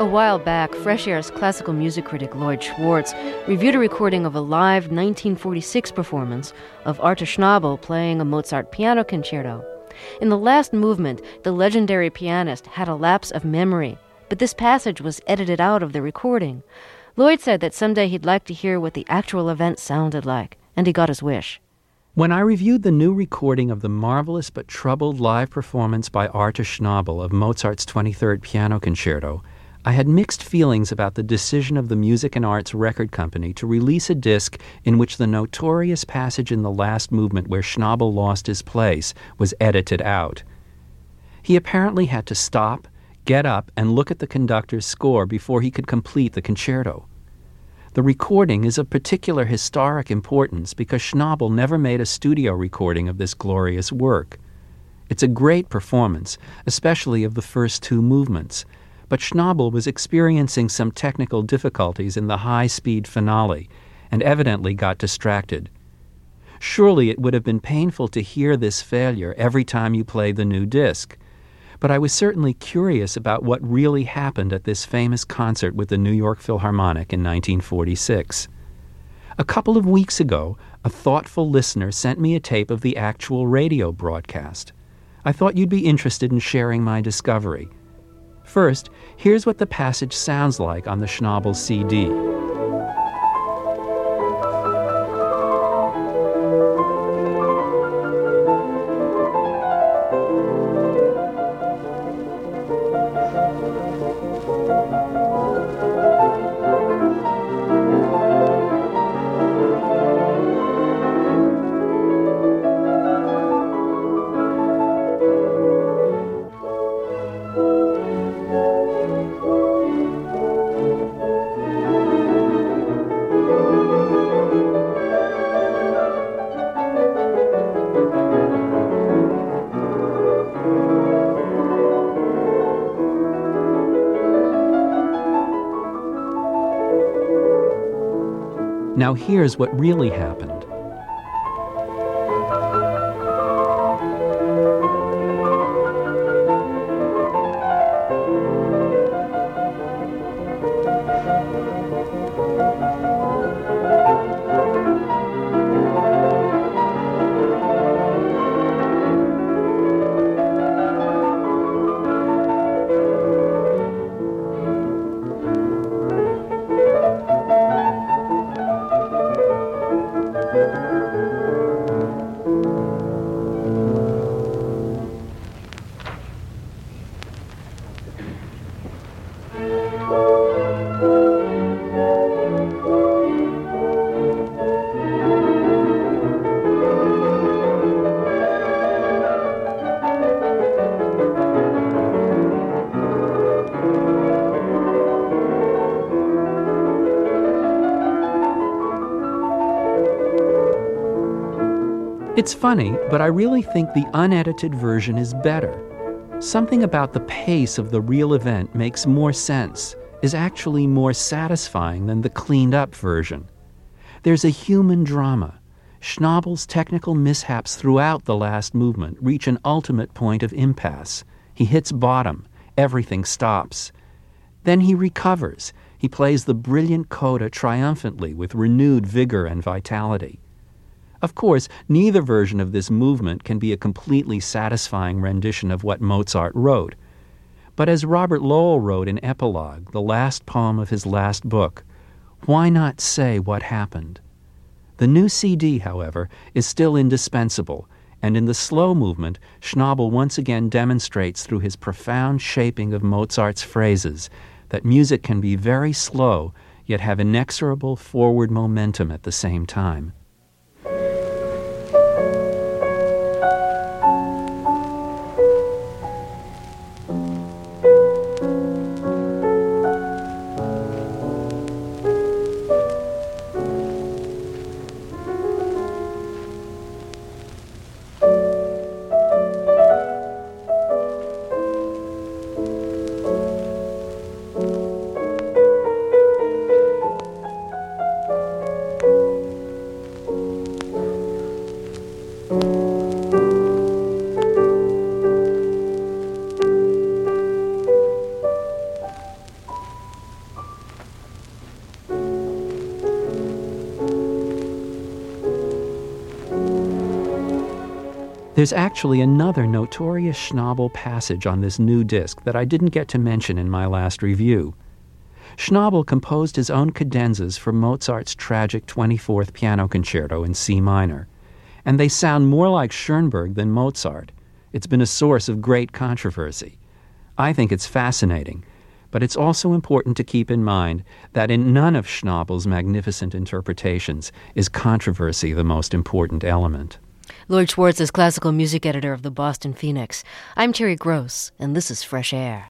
A while back, Fresh Air's classical music critic Lloyd Schwartz reviewed a recording of a live 1946 performance of Arthur Schnabel playing a Mozart piano concerto. In the last movement, the legendary pianist had a lapse of memory, but this passage was edited out of the recording. Lloyd said that someday he'd like to hear what the actual event sounded like, and he got his wish. When I reviewed the new recording of the marvelous but troubled live performance by Arthur Schnabel of Mozart's 23rd Piano Concerto, I had mixed feelings about the decision of the Music and Arts Record Company to release a disc in which the notorious passage in the last movement where Schnabel lost his place was edited out. He apparently had to stop, get up, and look at the conductor's score before he could complete the concerto. The recording is of particular historic importance because Schnabel never made a studio recording of this glorious work. It's a great performance, especially of the first two movements, but Schnabel was experiencing some technical difficulties in the high-speed finale and evidently got distracted. Surely it would have been painful to hear this failure every time you play the new disc, but I was certainly curious about what really happened at this famous concert with the New York Philharmonic in 1946. A couple of weeks ago, a thoughtful listener sent me a tape of the actual radio broadcast. I thought you'd be interested in sharing my discovery. First, here's what the passage sounds like on the Schnabel CD. Now here's what really happened. It's funny, but I really think the unedited version is better. Something about the pace of the real event makes more sense, is actually more satisfying than the cleaned-up version. There's a human drama. Schnabel's technical mishaps throughout the last movement reach an ultimate point of impasse. He hits bottom. Everything stops. Then he recovers. He plays the brilliant coda triumphantly with renewed vigor and vitality. Of course, neither version of this movement can be a completely satisfying rendition of what Mozart wrote. But as Robert Lowell wrote in Epilogue, the last poem of his last book, why not say what happened? The new CD, however, is still indispensable, and in the slow movement, Schnabel once again demonstrates through his profound shaping of Mozart's phrases that music can be very slow, yet have inexorable forward momentum at the same time. There's actually another notorious Schnabel passage on this new disc that I didn't get to mention in my last review. Schnabel composed his own cadenzas for Mozart's tragic 24th Piano Concerto in C minor, and they sound more like Schoenberg than Mozart. It's been a source of great controversy. I think it's fascinating, but it's also important to keep in mind that in none of Schnabel's magnificent interpretations is controversy the most important element. Lloyd Schwartz is classical music editor of the Boston Phoenix. I'm Terry Gross, and this is Fresh Air.